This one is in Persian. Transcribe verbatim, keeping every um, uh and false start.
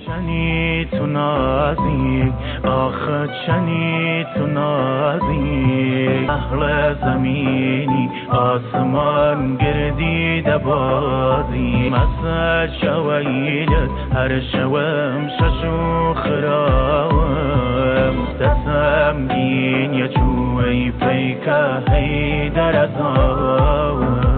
چنی تو نازی، آخه چنی تو نازی. اهل زمینی آسمان گردیده بازی، مثل شویلت هر شوم ششو خراوم. دستم گین یه چوی پیکه هی در ازاوم.